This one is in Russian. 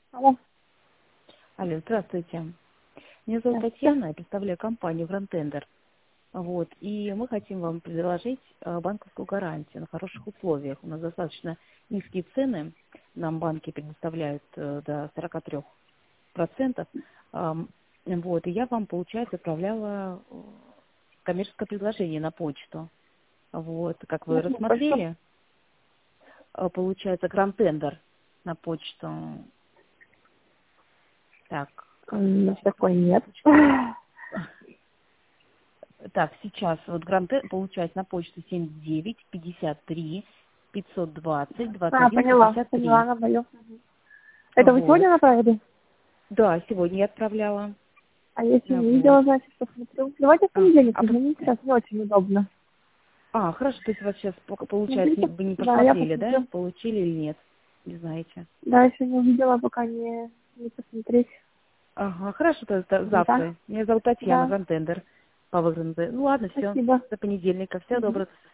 Алло. Алло, здравствуйте. Меня зовут Здравствуйте. Татьяна, я представляю компанию Фронтендер. Вот, и мы хотим вам предложить банковскую гарантию на хороших условиях. У нас достаточно низкие цены, нам банки предоставляют до 43%. Вот, и я вам, получается, отправляла коммерческое предложение на почту. Вот, как вы Ну, почту. рассмотрели, получается, гранд-тендер на почту. Так, Такой нет. так, сейчас вот грант получается на почту 79 53 520 21 Поняла, 53. набою. Это вы Вот. сегодня направили? Да, сегодня я отправляла. А если не Вот. видела, значит, посмотрю. Давайте в А, понедельник, а, извините, сейчас не очень удобно. хорошо, то есть у вас сейчас получается, Посмотрите. вы не Да, я посмотрели, да? посмотрю. Получили или нет? Не знаете. Да, еще не увидела, пока не посмотреть. Ага, хорошо, то Да, завтра. Меня зовут Татьяна, да. гранд-тендер по выгранде. Ну ладно, все. Спасибо. До понедельника. Всего Мгм. доброго.